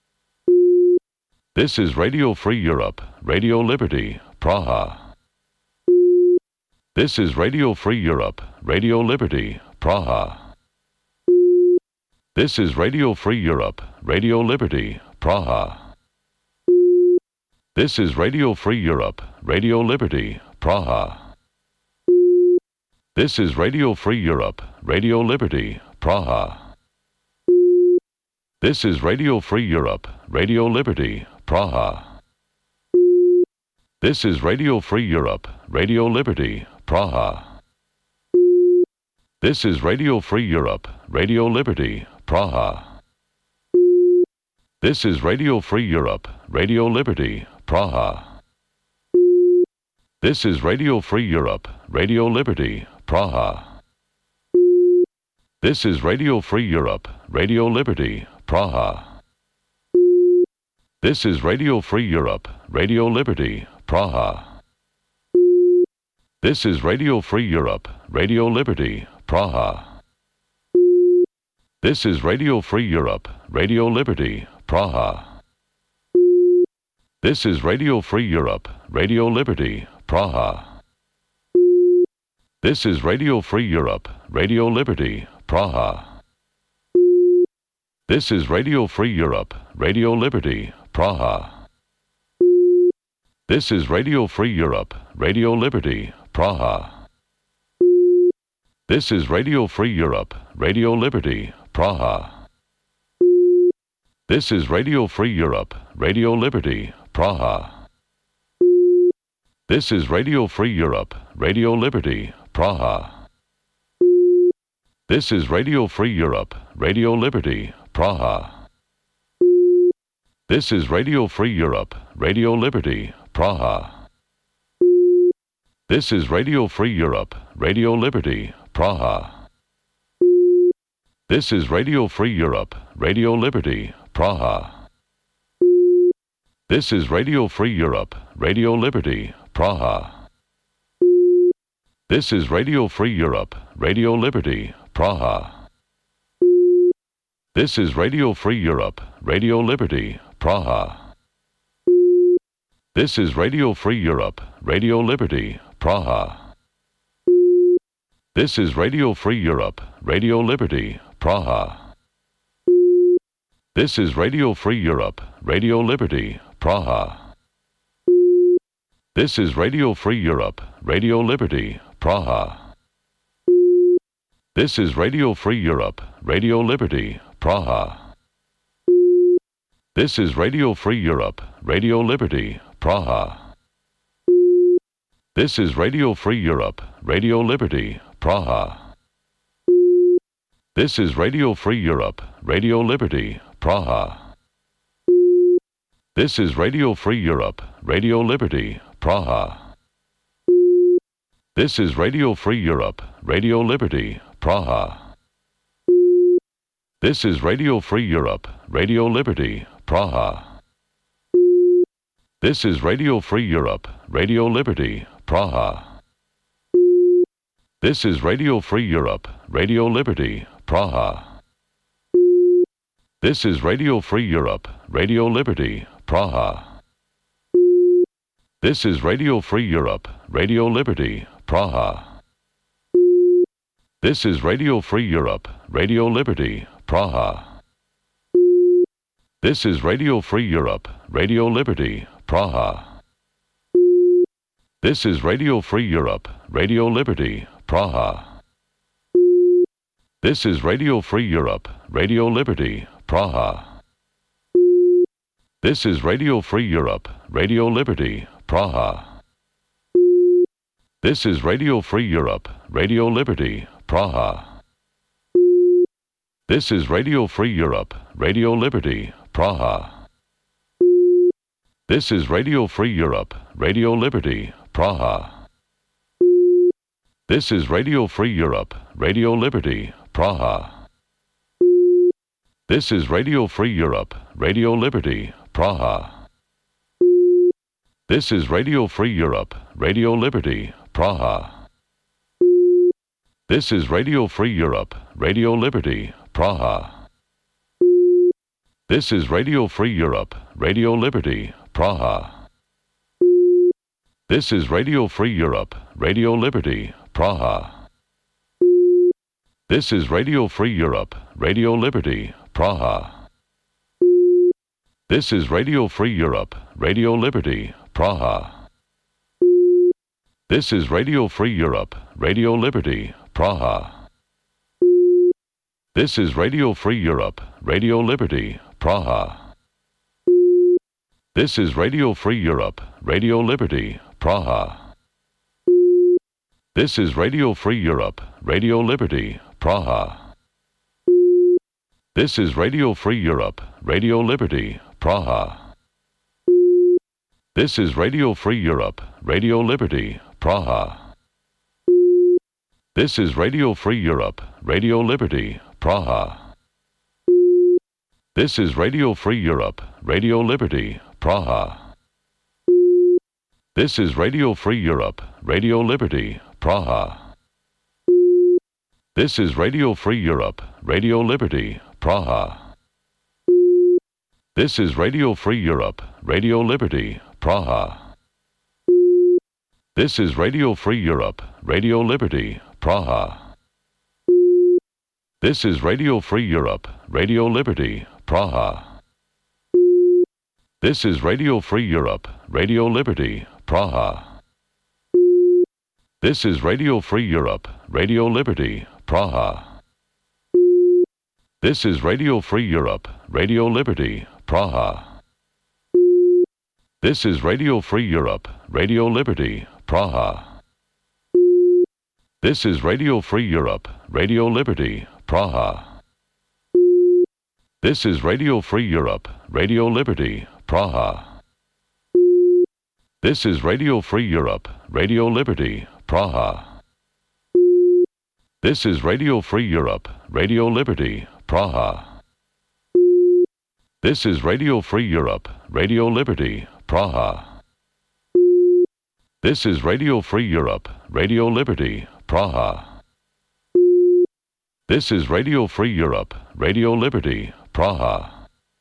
This is Radio Free Europe, Radio Liberty, Praha. This is Radio Free Europe, Radio Liberty, Praha. This is Radio Free Europe, Radio Liberty, Praha. This is Radio Free Europe, Radio Liberty, Praha. This is Radio Free Europe, Radio Liberty, Praha. This is Radio Free Europe, Radio Liberty, Praha. This is Radio Free Europe, Radio Liberty, Praha. This is Radio Free Europe, Radio Liberty, Praha. This is Radio Free Europe, Radio Liberty, Praha. This is Radio Free Europe, Radio Liberty, Praha. This is Radio Free Europe, Radio Liberty, Praha. This is Radio Free Europe, Radio Liberty, Praha. This is Radio Free Europe, Radio Liberty, Praha. This is Radio Free Europe, Radio Liberty, Praha. This is Radio Free Europe, Radio Liberty, Praha. This is Radio Free Europe, Radio Liberty, Praha. This is Radio Free Europe, Radio Liberty, Praha. This is Radio Free Europe, Radio Liberty, Praha. This is Radio Free Europe, Radio Liberty, Praha. This is Radio Free Europe, Radio Liberty, Praha. This is Radio Free Europe, Radio Liberty, Praha. This is Radio Free Europe, Radio Liberty, Praha. This is Radio Free Europe, Radio Liberty, Praha. This is Radio Free Europe, Radio Liberty, Praha. This is Radio Free Europe, Radio Liberty, Praha. This is Radio Free Europe, Radio Liberty, Praha. This is Radio Free Europe, Radio Liberty, Praha. This is Radio Free Europe, Radio Liberty, Praha. This is Radio Free Europe, Radio Liberty, Praha. This is Radio Free Europe, Radio Liberty, Praha. This is Radio Free Europe, Radio Liberty, Praha. This is Radio Free Europe, Radio Liberty, Praha. This is Radio Free Europe, Radio Liberty, Praha. This is Radio Free Europe, Radio Liberty, Praha. This is Radio Free Europe, Radio Liberty, Praha. This is Radio Free Europe, Radio Liberty, Praha. This is Radio Free Europe, Radio Liberty, Praha. This is Radio Free Europe, Radio Liberty, Praha. This is Radio Free Europe, Radio Liberty, Praha. This is Radio Free Europe, Radio Liberty, Praha. This is Radio Free Europe, Radio Liberty, Praha. This is Radio Free Europe, Radio Liberty, Praha. This is Radio Free Europe, Radio Liberty, Praha. This is Radio Free Europe, Radio Liberty, Praha. This is Radio Free Europe, Radio Liberty, Praha. This is Radio Free Europe, Radio Liberty, Praha. This is Radio Free Europe, Radio Liberty, Praha. This is Radio Free Europe, Radio Liberty, Praha. This is Radio Free Europe, Radio Liberty, Praha. This is Radio Free Europe, Radio Liberty, Praha. This is Radio Free Europe, Radio Liberty, Praha. This is Radio Free Europe, Radio Liberty, Praha. This is Radio Free Europe, Radio Liberty, Praha. This is Radio Free Europe, Radio Liberty, Praha. This is Radio Free Europe, Radio Liberty, Praha. This is Radio Free Europe, Radio Liberty, Praha. This is Radio Free Europe, Radio Liberty, Praha. This is Radio Free Europe, Radio Liberty, Praha. This is Radio Free Europe, Radio Liberty, Praha. This is Radio Free Europe, Radio Liberty, Praha. This is Radio Free Europe, Radio Liberty, Praha. This is Radio Free Europe, Radio Liberty, Praha. This is Radio Free Europe, Radio Liberty, Praha. This is Radio Free Europe, Radio Liberty, Praha. This is Radio Free Europe, Radio Liberty, Praha. This is Radio Free Europe, Radio Liberty, Praha. This is Radio Free Europe, Radio Liberty, Praha. This is Radio Free Europe, Radio Liberty, Praha. This is Radio Free Europe, Radio Liberty, Praha. This is Radio Free Europe, Radio Liberty, Praha. This is Radio Free Europe, Radio Liberty, Praha. This is Radio Free Europe, Radio Liberty, Praha. This is Radio Free Europe, Radio Liberty, Praha. This is Radio Free Europe, Radio Liberty, Praha. This is Radio Free Europe, Radio Liberty, Praha. This is Radio Free Europe, Radio Liberty, Praha. This is Radio Free Europe, Radio Liberty, Praha. This is Radio Free Europe, Radio Liberty, Praha. This is Radio Free Europe, Radio Liberty, Praha. This is Radio Free Europe, Radio Liberty, Praha. This is Radio Free Europe, Radio Liberty, Praha. This is Radio Free Europe, Radio Liberty, Praha. This is Radio Free Europe, Radio Liberty, Praha.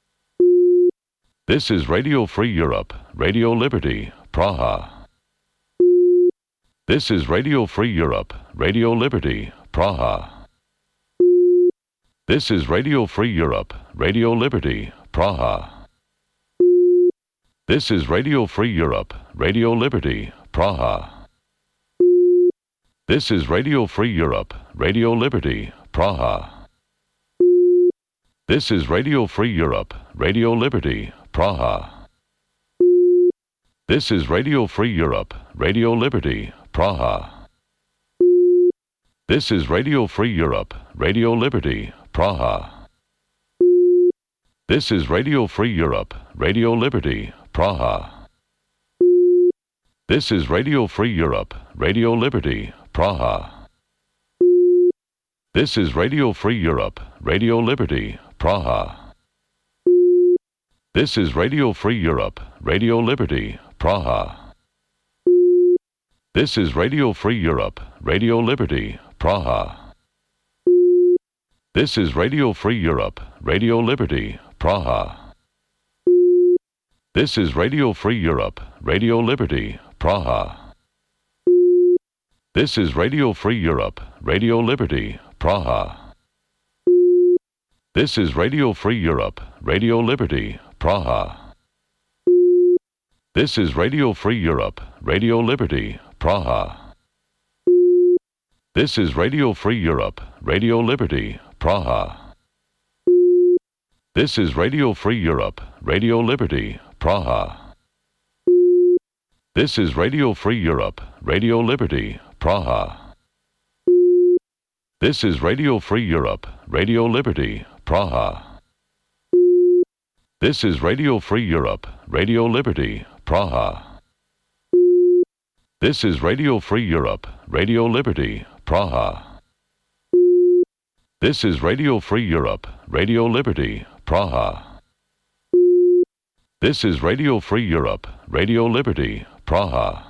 This is Radio Free Europe, Radio Liberty, Praha. This is Radio Free Europe, Radio Liberty, Praha. This is Radio Free Europe, Radio Liberty, Praha. This is Radio Free Europe, Radio Liberty, Praha. This is Radio Free Europe, Radio Liberty, Praha. This is Radio Free Europe, Radio Liberty, Praha. This is Radio Free Europe, Radio Liberty, Praha. This is Radio Free Europe, Radio Liberty, Praha. This is Radio Free Europe, Radio Liberty, Praha. This is Radio Free Europe, Radio Liberty, Praha. This is Radio Free Europe, Radio Liberty, Praha. This is Radio Free Europe, Radio Liberty, Praha. This is Radio Free Europe, Radio Liberty, Praha. This is Radio Free Europe, Radio Liberty, Praha. This is Radio Free Europe, Radio Liberty, Praha. This is Radio Free Europe, Radio Liberty, Praha. This is Radio Free Europe, Radio Liberty, Praha. This is Radio Free Europe, Radio Liberty, Praha. This is Radio Free Europe, Radio Liberty, Praha. This is Radio Free Europe, Radio Liberty, Praha. This is Radio Free Europe, Radio Liberty, Praha. This is Radio Free Europe, Radio Liberty, Praha. This is Radio Free Europe, Radio Liberty, Praha. This is Radio Free Europe, Radio Liberty, Praha. This is Radio Free Europe, Radio Liberty, Praha. This is Radio Free Europe, Radio Liberty, Praha.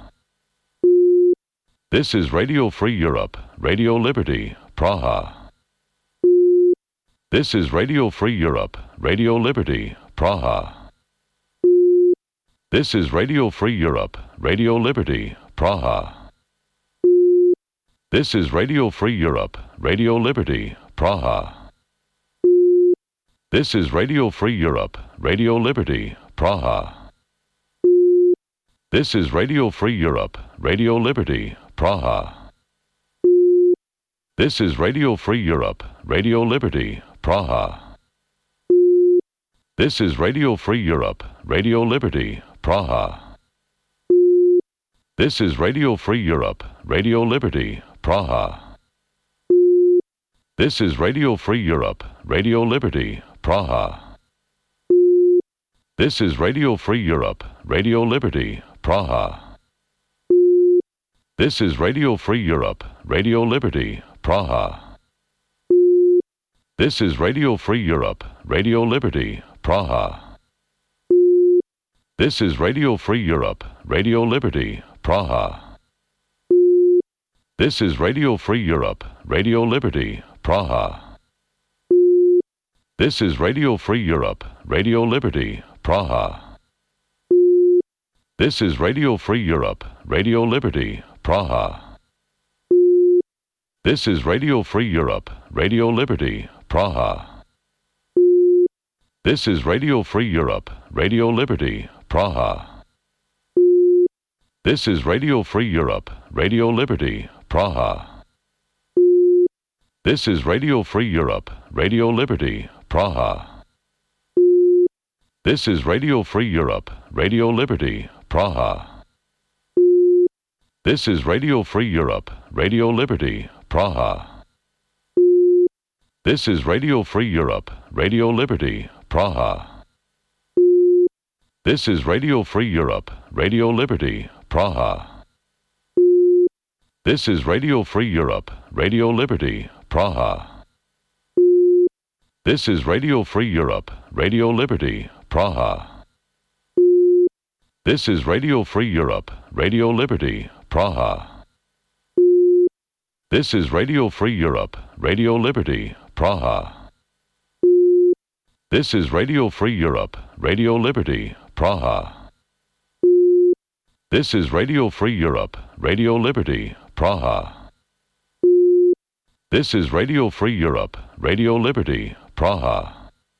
This is Radio Free Europe, Radio Liberty, Praha. This is Radio Free Europe, Radio Liberty, Praha. This is Radio Free Europe, Radio Liberty, Praha. This is Radio Free Europe, Radio Liberty, Praha. This is Radio Free Europe, Radio Liberty, Praha. This is Radio Free Europe, Radio Liberty, Praha. This is Radio Free Europe, Radio Liberty, Praha. This is Radio Free Europe, Radio Liberty, Praha. This is Radio Free Europe, Radio Liberty, Praha. This is Radio Free Europe, Radio Liberty, Praha. This is Radio Free Europe, Radio Liberty, Praha. This is Radio Free Europe, Radio Liberty, Praha. This is Radio Free Europe, Radio Liberty, Praha. This is Radio Free Europe, Radio Liberty, Praha. This is Radio Free Europe, Radio Liberty, Praha. This is Radio Free Europe, Radio Liberty, Praha. This is Radio Free Europe, Radio Liberty, Praha. This is Radio Free Europe, Radio Liberty, Praha. This is Radio Free Europe, Radio Liberty, Praha. This is Radio Free Europe, Radio Liberty, Praha. This is Radio Free Europe, Radio Liberty, Praha. This is Radio Free Europe, Radio Liberty, Praha. This is Radio Free Europe, Radio Liberty, Praha. This is Radio Free Europe, Radio Liberty, Praha. This is Radio Free Europe, Radio Liberty, Praha. This is Radio Free Europe, Radio Liberty, Praha. This is Radio Free Europe, Radio Liberty, Praha. This is Radio Free Europe, Radio Liberty, Praha. This is Radio Free Europe, Radio Liberty, Praha. This is Radio Free Europe, Radio Liberty, Praha. This is Radio Free Europe, Radio Liberty, Praha. This is Radio Free Europe, Radio Liberty, Praha.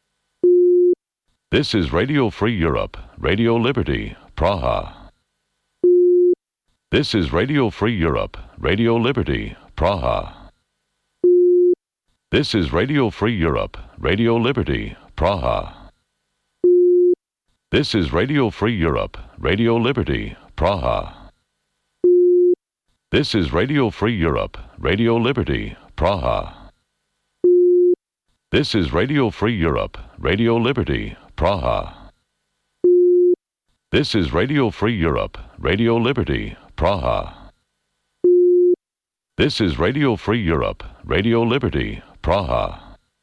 This is Radio Free Europe, Radio Liberty, Praha. This is Radio Free Europe, Radio Liberty, Praha. This is Radio Free Europe, Radio Liberty, Praha. This is Radio Free Europe, Radio Liberty, Praha. This is Radio Free Europe, Radio Liberty, Praha. This is Radio Free Europe, Radio Liberty, Praha. This is Radio Free Europe, Radio Liberty, Praha. This is Radio Free Europe, Radio Liberty, Praha.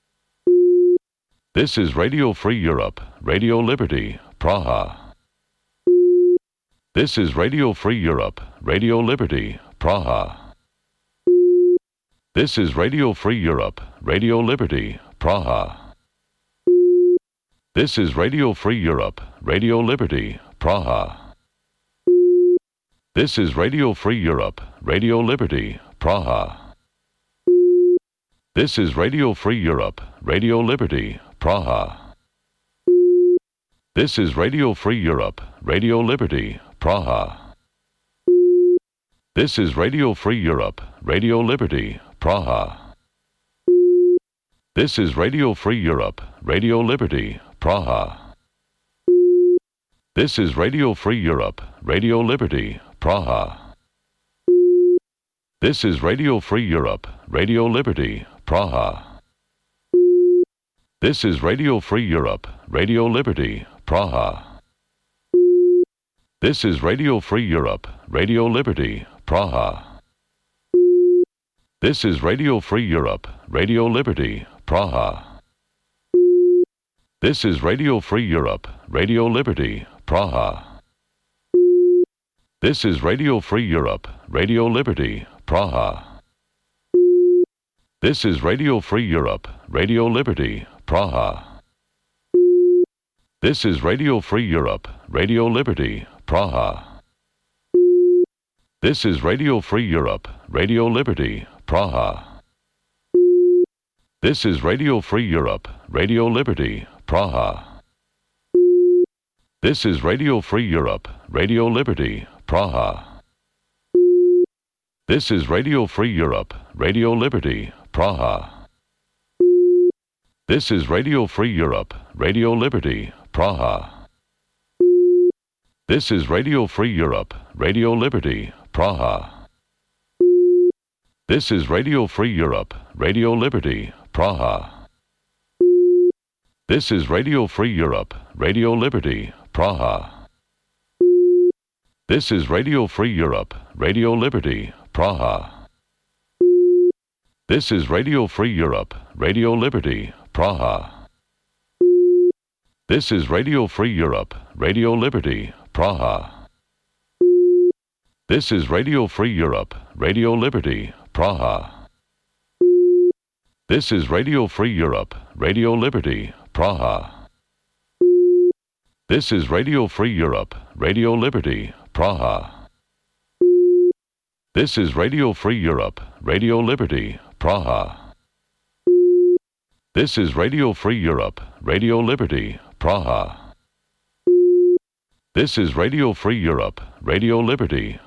This is Radio Free Europe, Radio Liberty, Praha. This is Radio Free Europe, Radio Liberty, Praha. This is Radio Free Europe, Radio Liberty, Praha. This is Radio Free Europe, Radio Liberty, Praha. This is Radio Free Europe, Radio Liberty, Praha. This is Radio Free Europe, Radio Liberty, Praha. This is Radio Free Europe, Radio Liberty, Praha. This is Radio Free Europe, Radio Liberty, Praha. This is Radio Free Europe, Radio Liberty, Praha. This is Radio Free Europe, Radio Liberty, Praha. This is Radio Free Europe, Radio Liberty, Praha. This is Radio Free Europe, Radio Liberty, Praha. This is Radio Free Europe, Radio Liberty, Praha. This is Radio Free Europe, Radio Liberty, Praha. This is Radio Free Europe, Radio Liberty, Praha. This is Radio Free Europe, Radio Liberty, Praha. This is Radio Free Europe, Radio Liberty, Praha. This is Radio Free Europe, Radio Liberty, Praha. This is Radio Free Europe, Radio Liberty, Praha. This is Radio Free Europe, Radio Liberty, Praha. This is Radio Free Europe, Radio Liberty, Praha. This is Radio Free Europe, Radio Liberty, Praha. This is Radio Free Europe, Radio Liberty, Praha. This is Radio Free Europe, Radio Liberty, Praha. This is Radio Free Europe, Radio Liberty, Praha. This is Radio Free Europe, Radio Liberty, Praha. This is Radio Free Europe, Radio Liberty, Praha. This is Radio Free Europe, Radio Liberty, Praha. This is Radio Free Europe, Radio Liberty, Praha. This is Radio Free Europe, Radio Liberty, Praha. This is Radio Free Europe, Radio Liberty, Praha. This is Radio Free Europe, Radio Liberty, Praha. This is Radio Free Europe, Radio Liberty, Praha. This is Radio Free Europe, Radio Liberty, Praha. This is Radio Free Europe, Radio Liberty,